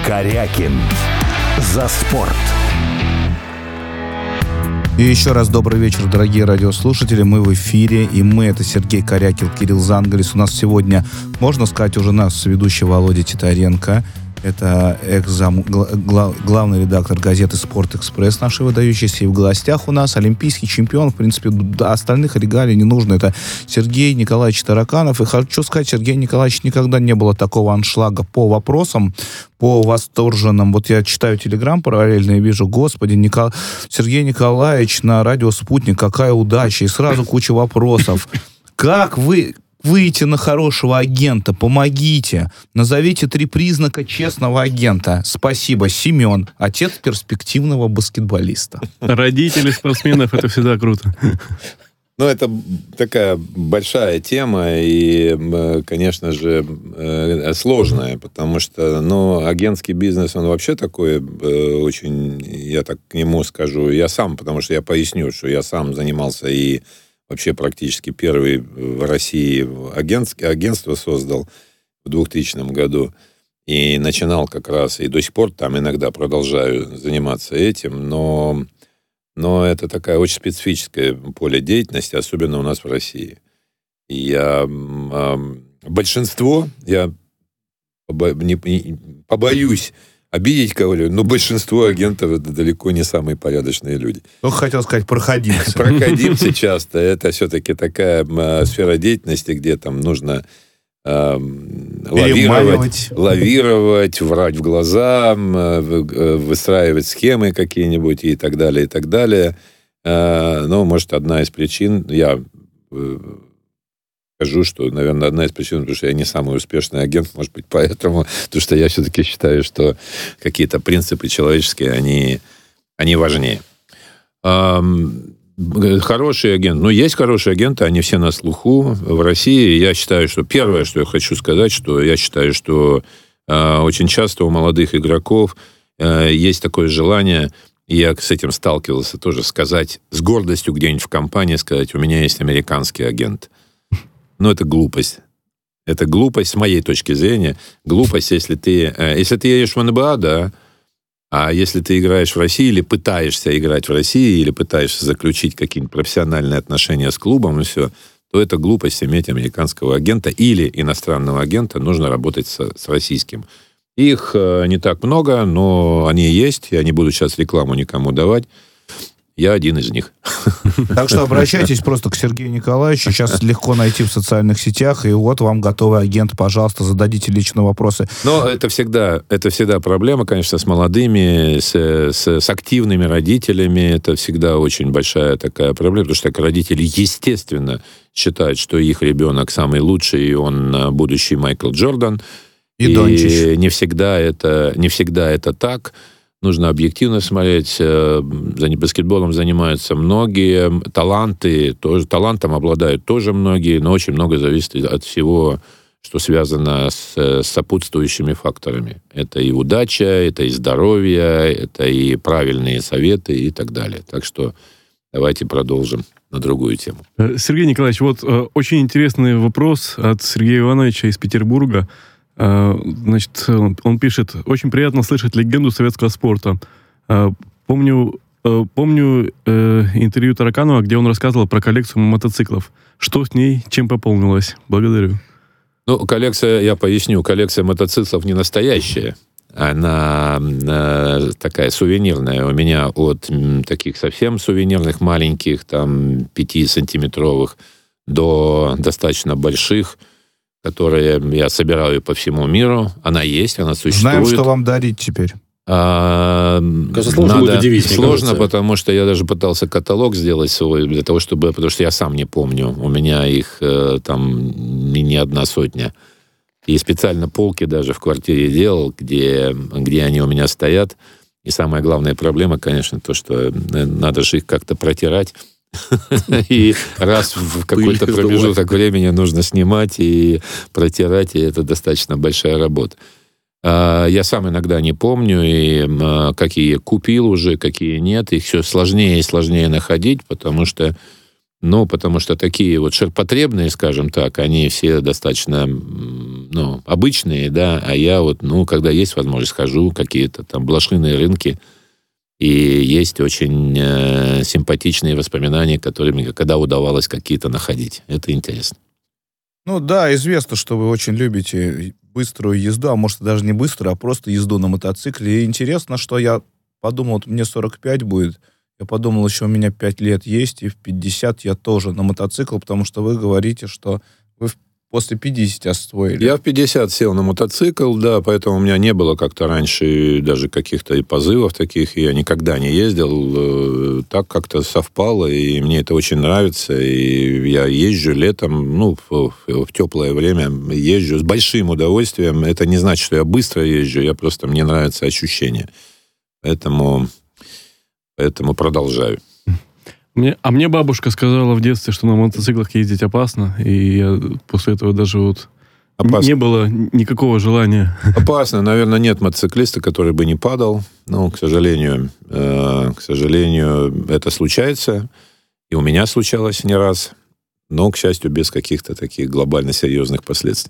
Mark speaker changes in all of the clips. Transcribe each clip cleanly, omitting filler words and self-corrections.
Speaker 1: Корякин. За спорт.
Speaker 2: И еще раз добрый вечер, дорогие радиослушатели. Мы в эфире, и мы — это Сергей Корякин, Кирилл Зангалис. У нас сегодня, можно сказать, уже нас ведущий Володя Титаренко. Это главный редактор газеты «Спорт-экспресс», нашей выдающейся. И в гостях у нас олимпийский чемпион. В принципе, остальных регалий не нужно. Это Сергей Николаевич Тараканов. И хочу сказать, Сергей Николаевич, никогда не было такого аншлага по вопросам, по восторженным. Вот я читаю телеграм параллельно и вижу, господи, Сергей Николаевич на радио «Спутник», какая удача. И сразу куча вопросов. Как вы выйти на хорошего агента? Помогите. Назовите 3 признака честного агента. Спасибо. Семен, отец перспективного баскетболиста.
Speaker 3: Родители спортсменов — это всегда круто.
Speaker 4: Ну, это такая большая тема и, конечно же, сложная, потому что, агентский бизнес, он вообще такой очень, я так к нему скажу, я сам, потому что я поясню, что я сам занимался и вообще практически первый в России агентство создал в 2000 году. И начинал как раз, и до сих пор там иногда продолжаю заниматься этим, но это такая очень специфическое поле деятельности, особенно у нас в России. И большинство, я побоюсь обидеть кого-либо, но большинство агентов — это далеко не самые порядочные люди.
Speaker 2: Хотел сказать, проходимцы.
Speaker 4: Проходимцы часто. Это все-таки такая сфера деятельности, где там нужно лавировать, врать в глаза, выстраивать схемы какие-нибудь и так далее, и так далее. Но, может, одна из причин, я скажу, что, наверное, одна из причин, потому что я не самый успешный агент, может быть, поэтому, потому что я все-таки считаю, что какие-то принципы человеческие, они важнее. Хороший агент. Есть хорошие агенты, они все на слуху в России. Я считаю, что первое, что я хочу сказать, что я считаю, что очень часто у молодых игроков есть такое желание, и я с этим сталкивался тоже, сказать с гордостью где-нибудь в компании, сказать, у меня есть американский агент. Это глупость. Это глупость, с моей точки зрения. Глупость, если ты едешь в НБА, да, а если ты играешь в России, или пытаешься играть в России, или пытаешься заключить какие-нибудь профессиональные отношения с клубом, и все, то это глупость иметь американского агента или иностранного агента, нужно работать с российским. Их не так много, но они есть, я не буду сейчас рекламу никому давать. Я один из них.
Speaker 2: Так что обращайтесь просто к Сергею Николаевичу. Сейчас легко найти в социальных сетях. И вот вам готовый агент. Пожалуйста, зададите личные вопросы.
Speaker 4: Но это всегда проблема, конечно, с молодыми, с активными родителями. Это всегда очень большая такая проблема. Потому что родители, естественно, считают, что их ребенок самый лучший, и он будущий Майкл Джордан. И
Speaker 2: Дончич.
Speaker 4: Не всегда это так. Нужно объективно смотреть. Баскетболом занимаются многие. Талантом обладают тоже многие, но очень много зависит от всего, что связано с сопутствующими факторами. Это и удача, это и здоровье, это и правильные советы и так далее. Так что давайте продолжим на другую тему.
Speaker 3: Сергей Николаевич, очень интересный вопрос от Сергея Ивановича из Петербурга. Значит, он пишет: очень приятно слышать легенду советского спорта. Помню интервью Тараканова, где он рассказывал про коллекцию мотоциклов. Что с ней, чем пополнилось? Благодарю.
Speaker 4: Коллекция, я поясню, коллекция мотоциклов не настоящая. Она такая сувенирная. У меня от таких совсем сувенирных, маленьких, 5-сантиметровых, до достаточно больших, которые я собираю по всему миру. Она есть, она существует.
Speaker 2: Знаем, что вам дарить теперь.
Speaker 5: Сложно будет удивить,
Speaker 4: сложно, потому что я даже пытался каталог сделать свой, потому что я сам не помню. У меня их не одна сотня. И специально полки даже в квартире делал, где они у меня стоят. И самая главная проблема, конечно, то, что надо же их как-то протирать. И раз в какой-то промежуток времени нужно снимать и протирать, и это достаточно большая работа. Я сам иногда не помню, и какие купил уже, какие нет. Их все сложнее и сложнее находить, потому что Ну, потому что такие вот ширпотребные, скажем так, они все достаточно, обычные, да, а я вот, когда есть возможность, хожу, какие-то там блошиные рынки, и есть очень симпатичные воспоминания, которыми, когда удавалось какие-то находить. Это интересно.
Speaker 2: Ну да, известно, что вы очень любите быструю езду, а может даже не быструю, а просто езду на мотоцикле. И интересно, что я подумал, вот мне 45 будет, я подумал, еще у меня 5 лет есть, и в 50 я тоже на мотоцикл, потому что вы говорите, что вы после 50 освоили.
Speaker 4: Я в 50 сел на мотоцикл, да, поэтому у меня не было как-то раньше даже каких-то и позывов таких, я никогда не ездил, так как-то совпало, и мне это очень нравится, и я езжу летом, в теплое время езжу с большим удовольствием. Это не значит, что я быстро езжу, мне нравится ощущение. Поэтому продолжаю.
Speaker 3: Мне бабушка сказала в детстве, что на мотоциклах ездить опасно, и я после этого даже не было никакого желания.
Speaker 4: Опасно. Наверное, нет мотоциклиста, который бы не падал. Но, к сожалению, это случается. И у меня случалось не раз. Но, к счастью, без каких-то таких глобально серьезных последствий.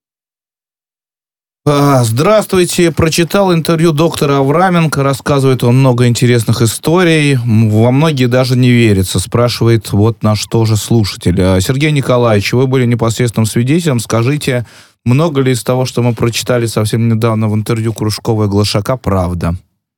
Speaker 2: Здравствуйте. Прочитал интервью доктора Авраменко. Рассказывает он много интересных историй. Во многие даже не верится. Спрашивает вот наш тоже слушатель. Сергей Николаевич, вы были непосредственным свидетелем. Скажите, много ли из того, что мы прочитали совсем недавно в интервью Кружкова и Глашака, правда?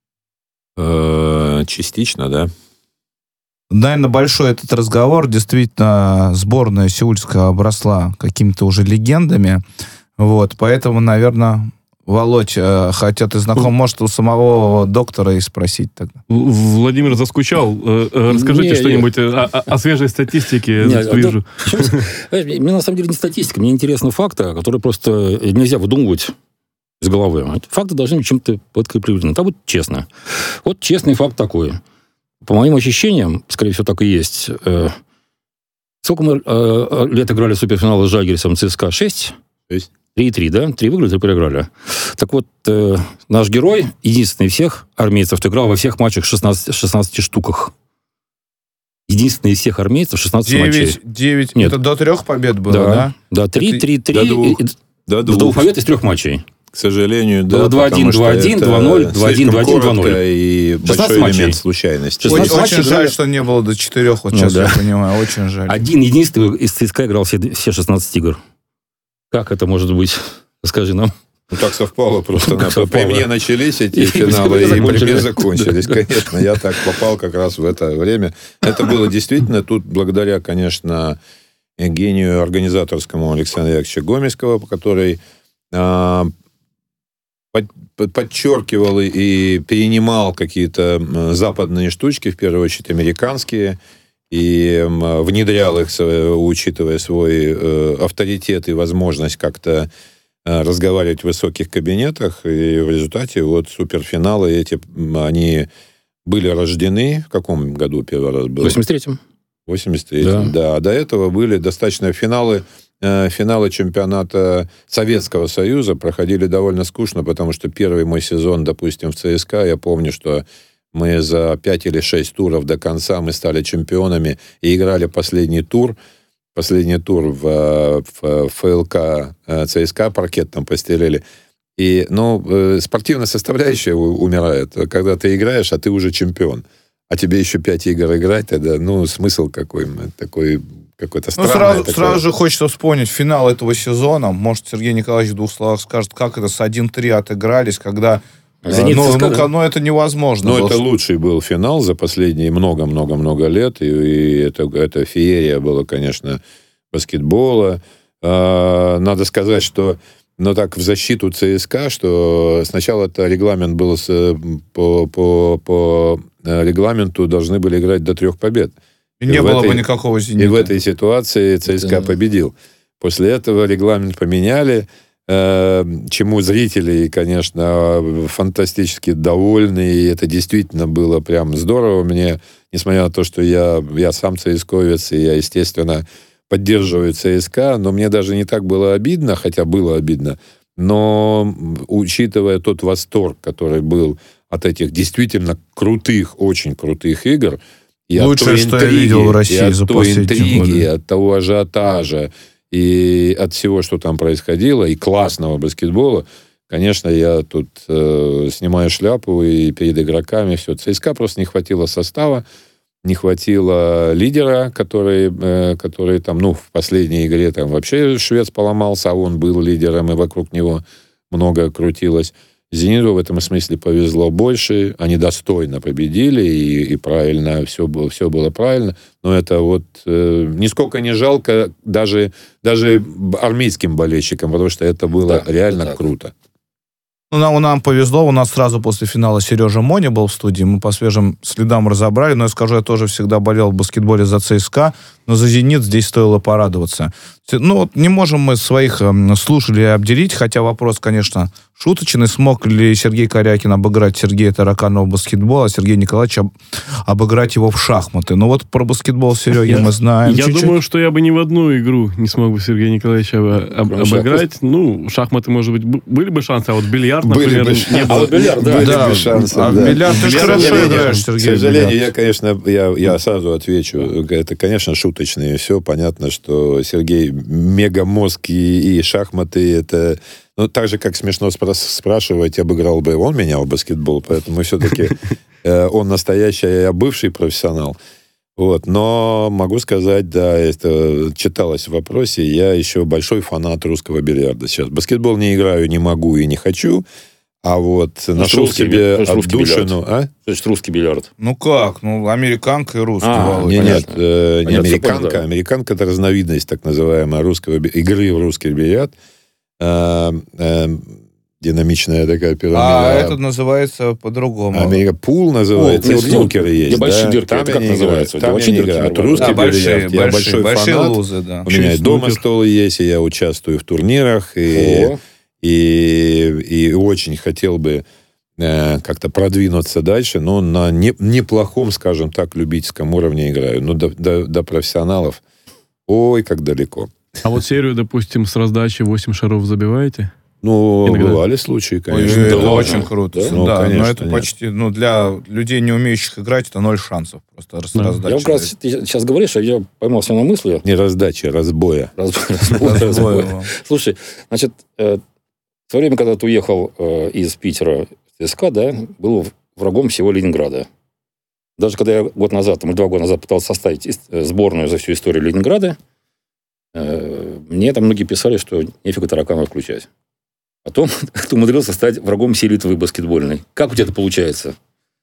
Speaker 4: Частично, да.
Speaker 2: Наверное, большой этот разговор. Действительно, сборная сеульская обросла какими-то уже легендами. Вот, поэтому, наверное, Володь, хотя ты знаком, может, у самого доктора и спросить тогда.
Speaker 3: Владимир заскучал. Расскажите что-нибудь о свежей статистике.
Speaker 5: Мне на самом деле не статистика, мне интересны факты, которые просто нельзя выдумывать из головы. Факты должны быть чем-то подкреплены. Там будет честно. Вот честный факт такой. По моим ощущениям, скорее всего, так и есть. Сколько мы лет играли в суперфиналы с Жальгирисом ЦСКА? 6? 3-3, да? 3 выиграли, 3 проиграли. Так вот, наш герой, единственный из всех армейцев, кто играл во всех матчах 16 штуках. Единственный из всех армейцев 16 матчей.
Speaker 2: 9, нет. Это до 3 побед было, да?
Speaker 5: Да, 3-3-3. До 2 побед из 3 матчей.
Speaker 4: К сожалению, да.
Speaker 5: 2-1, 2-1, 2-0, 2-1, 2-1, 2-0.
Speaker 4: И большой элемент случайности.
Speaker 2: Очень жаль, что не было до 4, вот сейчас я понимаю, очень жаль.
Speaker 5: Один единственный из ЦСКА играл все 16 игр. Как это может быть? Скажи нам.
Speaker 4: Так совпало просто. При мне начались эти финалы, и при мне закончились. Конечно, я так попал как раз в это время. Это было действительно тут благодаря, конечно, гению организаторскому Александра Яковлевича Гомельского, который подчеркивал и перенимал какие-то западные штучки, в первую очередь американские, и внедрял их, учитывая свой авторитет и возможность как-то разговаривать в высоких кабинетах. И в результате вот суперфиналы эти, они были рождены. В каком году первый раз был?
Speaker 5: В 83-м.
Speaker 4: 83-м, да. А до этого были достаточно финалы чемпионата Советского Союза проходили довольно скучно, потому что первый мой сезон, допустим, в ЦСКА, я помню, что мы за 5 или 6 туров до конца мы стали чемпионами и играли последний тур в ФЛК ЦСКА, паркет там постелили. И, спортивная составляющая умирает, когда ты играешь, а ты уже чемпион. А тебе еще 5 игр играть, тогда, смысл какой такой... Какой-то странный,
Speaker 2: сразу же хочется вспомнить финал этого сезона. Может, Сергей Николаевич в 2 словах скажет, как это с 1-3 отыгрались, когда... это невозможно.
Speaker 4: Это лучший был финал за последние много-много-много лет. И это феерия была, конечно, баскетбола. Надо сказать, что так в защиту ЦСКА, что сначала это регламент был по регламенту должны были играть до 3 побед.
Speaker 2: И не было бы никакого «Зенита».
Speaker 4: И в этой ситуации ЦСКА победил. После этого регламент поменяли, чему зрители, конечно, фантастически довольны. И это действительно было прям здорово. Мне, несмотря на то, что я сам цсковец, и я, естественно, поддерживаю ЦСКА, но мне даже не так было обидно, хотя было обидно. Но учитывая тот восторг, который был от этих действительно крутых, очень крутых игр,
Speaker 2: Лучшее, что я видел в России за последние
Speaker 4: интриги,
Speaker 2: годы.
Speaker 4: от того ажиотажа и от всего, что там происходило, и классного баскетбола, конечно, я тут снимаю шляпу и перед игроками все. ЦСКА просто не хватило состава, не хватило лидера, который там, в последней игре там вообще швец поломался, а он был лидером, и вокруг него много крутилось. «Зениту» в этом смысле повезло больше, они достойно победили, и правильно, все было правильно, но это вот нисколько не жалко даже армейским болельщикам, потому что это было реально круто.
Speaker 2: Нам повезло, у нас сразу после финала Сережа Моня был в студии, мы по свежим следам разобрали, но я скажу, я тоже всегда болел в баскетболе за ЦСКА, но за «Зенит» здесь стоило порадоваться. Не можем мы своих слушателей обделить, хотя вопрос, конечно, шуточный. Смог ли Сергей Корякин обыграть Сергея Тараканова в баскетбол, а Сергей Николаевич обыграть его в шахматы? Про баскетбол Сереги мы знаем.
Speaker 3: Я думаю, что я бы ни в одну игру не смог бы Сергея Николаевича обыграть. Шахматы, может быть, были бы шансы, а вот бильярд, например, не было.
Speaker 5: А вот бильярд, да.
Speaker 4: Были бы шансы, да.
Speaker 2: Бильярд ты хорошо играешь, Сергей.
Speaker 4: К сожалению, я сразу отвечу. Это, конечно, шуточные. Все понятно, что Сергей мегамозг и шахматы это... так же, как смешно спрашивать, обыграл бы он меня в баскетбол, поэтому все-таки он настоящий, а я бывший профессионал. Но могу сказать, да, это читалось в вопросе, я еще большой фанат русского бильярда сейчас. Баскетбол не играю, не могу и не хочу, а нашел себе отдушину.
Speaker 5: То есть русский бильярд.
Speaker 2: Американка и русский.
Speaker 4: Нет, не американка. Да. Американка — это разновидность так называемой игры в русский бильярд. Динамичная такая пирамида.
Speaker 2: Это называется по-другому.
Speaker 4: Пул называется, снукеры есть.
Speaker 5: Где большие дырки, это как называется?
Speaker 4: Там я не играю. Русский бильярд, я большой фанат.
Speaker 2: Лузы, да.
Speaker 4: У меня и дома стол есть, и я участвую в турнирах, и очень хотел бы как-то продвинуться дальше, но на неплохом, скажем так, любительском уровне играю. Но до профессионалов, как далеко.
Speaker 3: А вот серию, допустим, с раздачи 8 шаров забиваете?
Speaker 4: Бывали случаи, конечно.
Speaker 2: Это очень круто.
Speaker 4: Да?
Speaker 2: Конечно, но это почти, для людей, не умеющих играть, это 0 шансов. Просто раздача.
Speaker 5: Я как раз сейчас говоришь, а я поймал себя на мысли.
Speaker 4: Не раздачи, разбоя.
Speaker 5: Разбоя. Слушай, значит, в то время, когда ты уехал из Питера в ЦСКА, да, был врагом всего Ленинграда. Даже когда я 2 года назад пытался составить сборную за всю историю Ленинграда, мне там многие писали, что нефига Тараканова включать. Потом ты умудрился стать врагом всей Литвы баскетбольной. Как у тебя это получается?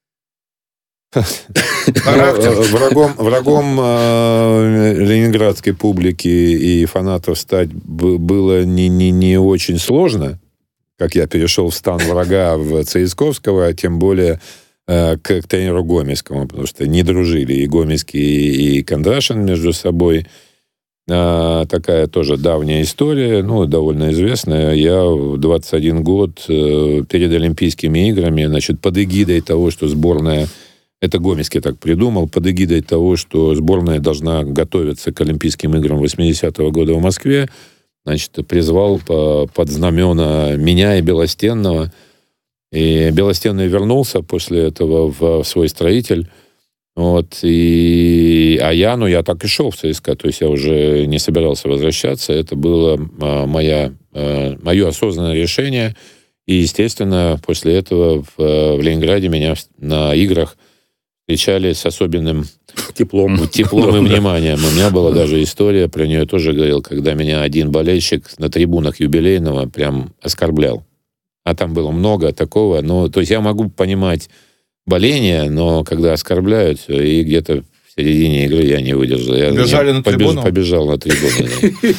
Speaker 4: Врагом ленинградской публики и фанатов стать было не очень сложно, как я перешел в стан врага в ЦСКовского, а тем более к тренеру Гомельскому, потому что не дружили и Гомельский, и Кондрашин между собой. Такая тоже давняя история, довольно известная. Я в 21 год перед Олимпийскими играми, под эгидой того, что сборная, это Гомельский так придумал, под эгидой того, что сборная должна готовиться к Олимпийским играм 80-го года в Москве, призвал под знамена меня и Белостенного. И Белостенный вернулся после этого в свой «Строитель». Я так и шел в ЦСКА, то есть я уже не собирался возвращаться, это было мое осознанное решение, и, естественно, после этого в Ленинграде меня на играх встречали с особенным теплом и вниманием. У меня была даже история, про нее тоже говорил, когда меня один болельщик на трибунах юбилейного прям оскорблял. А там было много такого, то есть я могу понимать боление, но когда оскорбляют, и где-то в середине игры я не выдержал. Побежал на трибуну.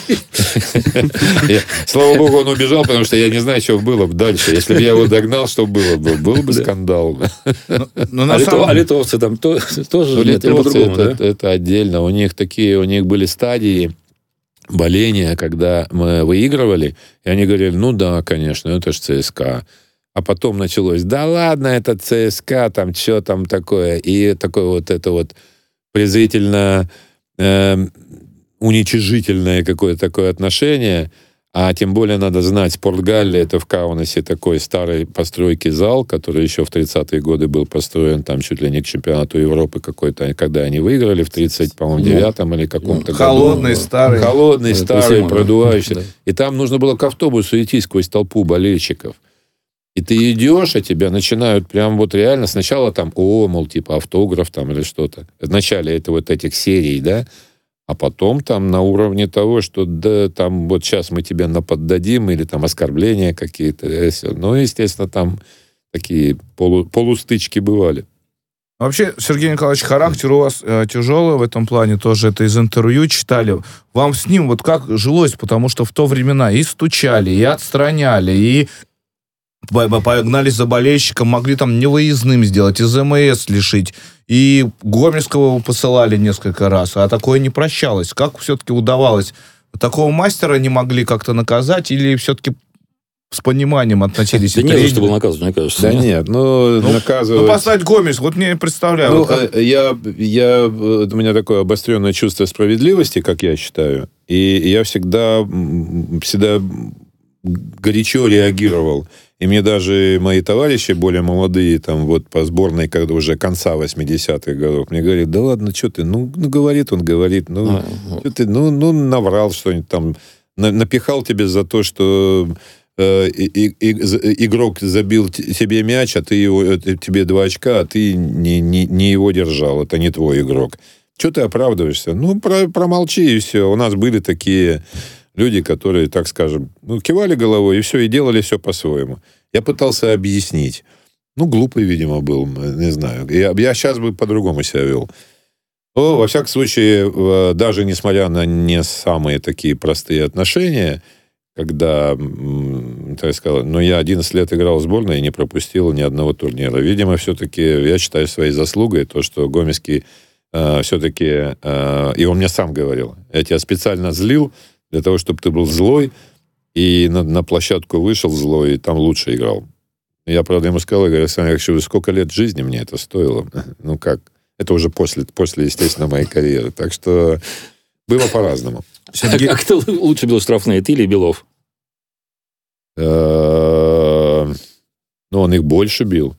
Speaker 4: Слава богу, он убежал, потому что я не знаю, что было бы дальше. Если бы я его догнал, что было бы? Был бы скандал.
Speaker 5: А литовцы там тоже по-другому, да?
Speaker 4: Это отдельно. У них были стадии боления, когда мы выигрывали, и они говорили, да, конечно, это же ЦСКА. А потом началось, да ладно, это ЦСКА, там что там такое. И такое презрительно уничижительное какое-то такое отношение. А тем более надо знать, Спортгалле, это в Каунасе такой старой постройки зал, который еще в 30-е годы был построен, там чуть ли не к чемпионату Европы какой-то, когда они выиграли в 39-м или каком-то
Speaker 2: холодный,
Speaker 4: году.
Speaker 2: старый.
Speaker 4: Холодный, старый, продувающий.
Speaker 5: Да.
Speaker 4: И там нужно было к автобусу идти сквозь толпу болельщиков. И ты идешь, а тебя начинают прям вот реально сначала там, мол, типа автограф там или что-то. В начале это вот этих серий, да, а потом там на уровне того, что да, там вот сейчас мы тебе наподдадим, или там оскорбления какие-то. Ну, естественно, там такие полустычки бывали.
Speaker 2: Вообще, Сергей Николаевич, характер у вас тяжелый в этом плане тоже. Это из интервью читали. Вам с ним вот как жилось? Потому что в то времена и стучали, и отстраняли, и погнались за болельщиком, могли там невыездным сделать, из МС лишить. И Гомельского посылали несколько раз, а такое не прощалось. Как все-таки удавалось? Такого мастера не могли как-то наказать или все-таки с пониманием относились?
Speaker 5: Да не за что было наказывать, мне кажется.
Speaker 4: Да нет, наказывать...
Speaker 2: Ну, поставить Гомельск, вот мне представляю.
Speaker 4: Ну,
Speaker 2: вот
Speaker 4: у меня такое обостренное чувство справедливости, как я считаю, и я всегда горячо реагировал. И мне даже мои товарищи, более молодые, там вот по сборной, когда уже конца 80-х годов, мне говорят, да ладно, что ты, говорит, что ты, наврал что-нибудь там, напихал тебе за то, что игрок забил тебе мяч, а тебе 2 очка, а ты не его держал, это не твой игрок. Что ты оправдываешься? Промолчи, и все. У нас были такие... люди, которые, так скажем, кивали головой и все, и делали все по-своему. Я пытался объяснить. Глупый, видимо, был, не знаю. Я сейчас бы по-другому себя вел. Но, во всяком случае, даже несмотря на не самые такие простые отношения, когда, так сказать, я 11 лет играл в сборной и не пропустил ни одного турнира. Видимо, все-таки я считаю своей заслугой то, что Гомельский все-таки, и он мне сам говорил, я тебя специально злил, для того, чтобы ты был злой, и на площадку вышел злой, и там лучше играл. Я, правда, ему сказал, я говорю, Александр Яковлевич, сколько лет жизни мне это стоило? Как? Это уже после, естественно, моей карьеры. Так что было по-разному.
Speaker 5: А кто лучше бил штрафные, ты или Белов?
Speaker 4: Он их больше бил.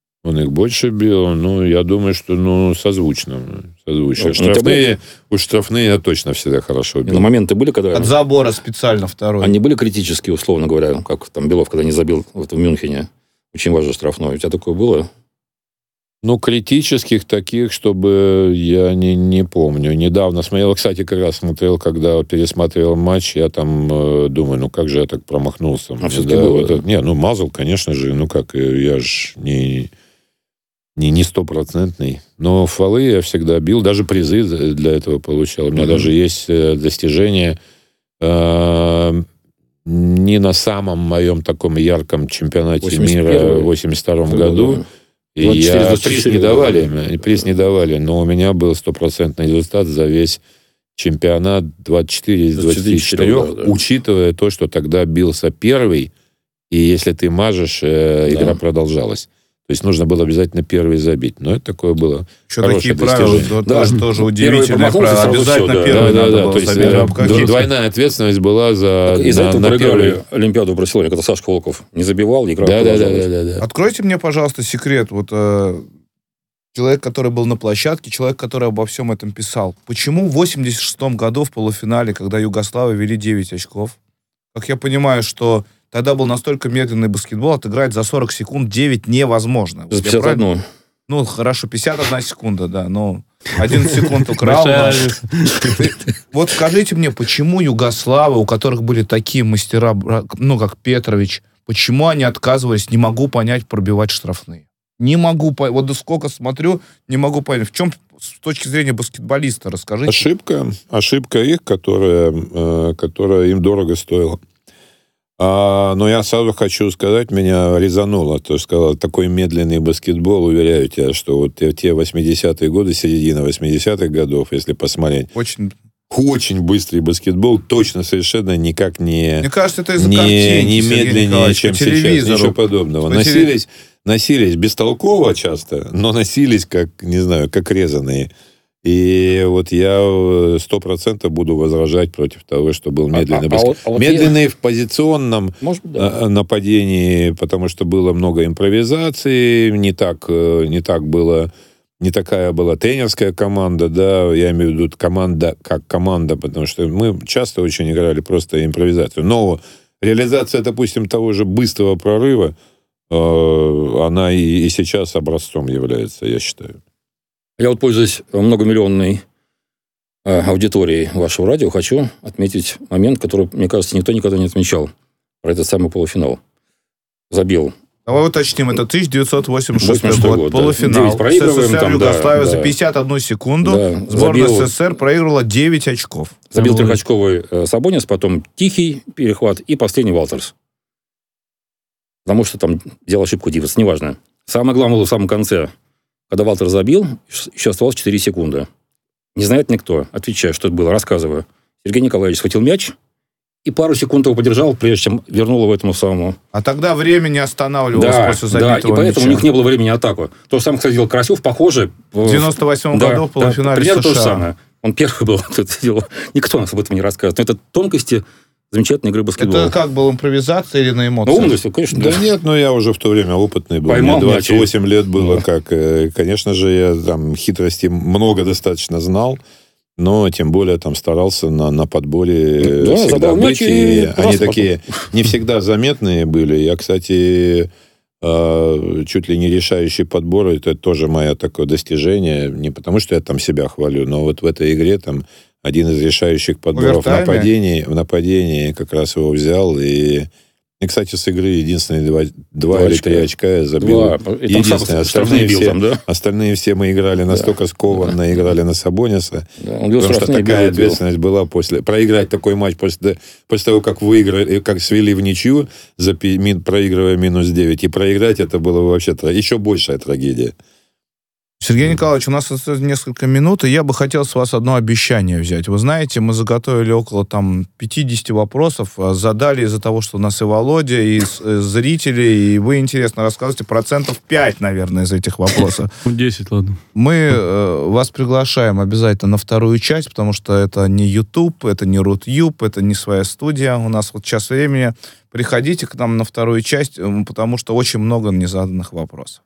Speaker 4: Я думаю, что, созвучно. Штрафные я точно всегда хорошо бил.
Speaker 5: Но моменты были, когда...
Speaker 2: От забора специально второй.
Speaker 5: Они были критические, условно говоря, как там Белов, когда не забил в Мюнхене. Очень важно штрафной. У тебя такое было?
Speaker 4: Критических таких, чтобы я не помню. Недавно смотрел, кстати, как раз смотрел, когда пересматривал матч, я там думаю, как же я так промахнулся.
Speaker 5: А все-таки было?
Speaker 4: Мазал, конечно же, я же не стопроцентный. Но фолы я всегда бил, даже призы для этого получал. У меня даже есть достижения не на самом моем таком ярком чемпионате мира в 82 году. И приз не давали, но у меня был 100% результат за весь чемпионат 24 из 24, учитывая то, что тогда бился первый, и если ты мажешь, игра продолжалась. То есть нужно было обязательно первый забить. Но это такое было хорошее достижение.
Speaker 2: Тоже удивительное правило. Обязательно первый надо было забить.
Speaker 4: Двойная ответственность была за...
Speaker 5: Из-за этого проиграли Олимпиаду в Барселоне, когда Сашка Волков не забивал, игра продолжалась.
Speaker 4: Да.
Speaker 2: Откройте мне, пожалуйста, секрет. Человек, который был на площадке, человек, который обо всем этом писал. Почему в 86-м году в полуфинале, когда Югославы вели 9 очков, как я понимаю, что тогда был настолько медленный баскетбол, отыграть за 40 секунд 9 невозможно.
Speaker 5: За 51.
Speaker 2: Хорошо, 51 секунда, да, 11 секунд украл. Вот скажите мне, почему югославы, у которых были такие мастера, как Петрович, почему они отказывались, не могу понять, пробивать штрафные? Не могу понять. Вот сколько смотрю, не могу понять. В чем, с точки зрения баскетболиста, расскажите.
Speaker 4: Ошибка их, которая им дорого стоила. Но я сразу хочу сказать, меня резануло, то сказал, такой медленный баскетбол, уверяю тебя, что вот те 80-е годы, середина 80-х годов, если посмотреть, очень быстрый баскетбол, точно совершенно никак не...
Speaker 2: Мне кажется, это из-за картинки,
Speaker 4: не медленнее, чем сейчас, ничего подобного. Носились бестолково часто, но носились как, не знаю, как резаные. И вот я 100% буду возражать против того, что был медленный. Медленный в позиционном нападении, потому что было много импровизации, не такая была тренерская команда, да, я имею в виду команда как команда, потому что мы часто очень играли просто импровизацию. Но реализация, допустим, того же быстрого прорыва, она и сейчас образцом является, я считаю.
Speaker 5: Я вот, пользуясь многомиллионной аудиторией вашего радио, хочу отметить момент, который, мне кажется, никто никогда не отмечал. Про этот самый полуфинал. Забил.
Speaker 2: Давай уточним, это 1986 год, полуфинал.
Speaker 5: СССР
Speaker 2: Югославия за 51 секунду. Да. Сборная СССР проиграла 9 очков.
Speaker 5: Забил трехочковый Сабонис, потом тихий перехват и последний Валтерс. Потому что там делал ошибку Дивас, неважно. Самое главное было в самом конце. Когда Валтер забил, еще оставалось 4 секунды. Не знает никто. Отвечаю, что это было, рассказываю. Сергей Николаевич схватил мяч и пару секунд его подержал, прежде чем вернул его этому самому.
Speaker 2: А тогда время не останавливалось после забитого
Speaker 5: мяча. Да, и поэтому у них не было времени на атаку. То же самое, кстати, делал Карасев, похоже.
Speaker 2: В 98 году в полуфинале
Speaker 5: примерно
Speaker 2: США.
Speaker 5: То же самое. Он первый был. Никто нас об этом не рассказывает. Но это тонкости замечательной игры баскетбола.
Speaker 2: Это как был, импровизация или на эмоциях?
Speaker 5: Ну, умность, конечно.
Speaker 4: Да нет, я уже в то время опытный был.
Speaker 5: Поймал
Speaker 4: мне 28 лет было. Конечно же, я там хитрости много достаточно знал, но тем более там старался на подборе всегда быть. И они такие не всегда заметные были. Я, кстати, чуть ли не решающий подбор, это тоже мое такое достижение. Не потому, что я там себя хвалю, но вот в этой игре там один из решающих подборов в нападении как раз его взял. И кстати, с игры единственные 2 или 3 очка я забил. Единственное. Остальные все мы играли настолько скованно, играли на Сабониса. Потому что такая ответственность была проиграть такой матч после того, как выиграли, как свели в ничью, проигрывая -9. И проиграть это было вообще еще большая трагедия.
Speaker 2: Сергей Николаевич, у нас осталось несколько минут, и я бы хотел с вас одно обещание взять. Вы знаете, мы заготовили около 50 вопросов, задали из-за того, что у нас и Володя, и зрители, и вы интересно рассказываете, 5%, наверное, из этих вопросов.
Speaker 3: 10, ладно.
Speaker 2: Мы вас приглашаем обязательно на вторую часть, потому что это не YouTube, это не Рутюб, это не своя студия. У нас вот час времени. Приходите к нам на вторую часть, потому что очень много незаданных вопросов.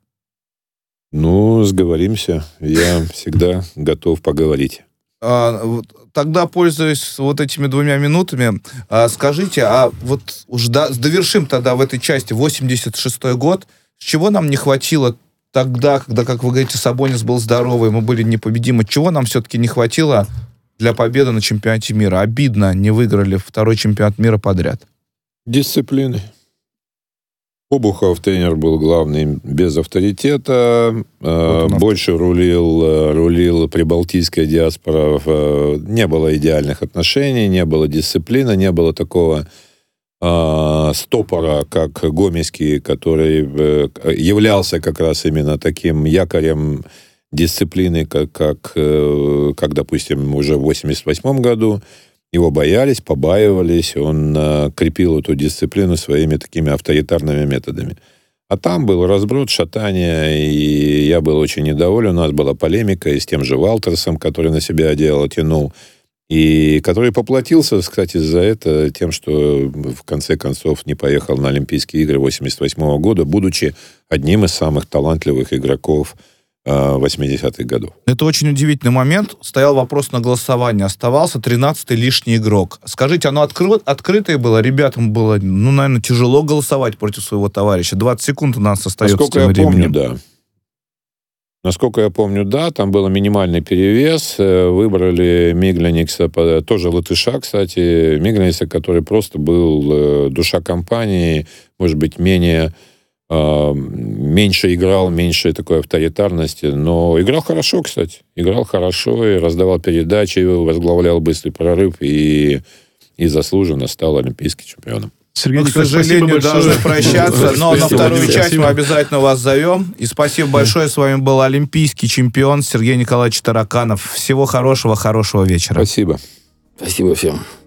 Speaker 4: Сговоримся. Я всегда готов поговорить.
Speaker 2: Тогда, пользуясь вот этими 2 минутами, скажите, довершим тогда в этой части 86-й год. С чего нам не хватило тогда, когда, как вы говорите, Сабонис был здоровый, мы были непобедимы? Чего нам все-таки не хватило для победы на чемпионате мира? Обидно, не выиграли 2-й чемпионат мира подряд.
Speaker 4: Дисциплины. Обухов тренер был главный без авторитета, больше рулил прибалтийская диаспора, не было идеальных отношений, не было дисциплины, не было такого стопора, как Гомельский, который являлся как раз именно таким якорем дисциплины, как допустим, уже в 1988 году. Его боялись, побаивались, он крепил эту дисциплину своими такими авторитарными методами. А там был разброд, шатание, и я был очень недоволен. У нас была полемика и с тем же Валтерсом, который на себя одеяло тянул, и который поплатился, кстати, за это тем, что в конце концов не поехал на Олимпийские игры 1988 года, будучи одним из самых талантливых игроков 80-х годов.
Speaker 2: Это очень удивительный момент. Стоял вопрос на голосование. Оставался 13-й лишний игрок. Скажите, оно открытое было? Ребятам было, наверное, тяжело голосовать против своего товарища. 20 секунд у нас остается тем временем.
Speaker 4: Насколько я помню, да. Там был минимальный перевес. Выбрали Мигляникса, тоже латыша, кстати. Мигляникса, который просто был душа компании, может быть, меньше играл, меньше такой авторитарности, но играл хорошо, кстати. Играл хорошо и раздавал передачи, возглавлял быстрый прорыв и заслуженно стал олимпийским чемпионом.
Speaker 2: Сергей, к сожалению, должны прощаться, но на вторую часть мы обязательно вас зовем. И спасибо большое. С вами был олимпийский чемпион Сергей Николаевич Тараканов. Всего хорошего вечера.
Speaker 4: Спасибо.
Speaker 5: Спасибо всем.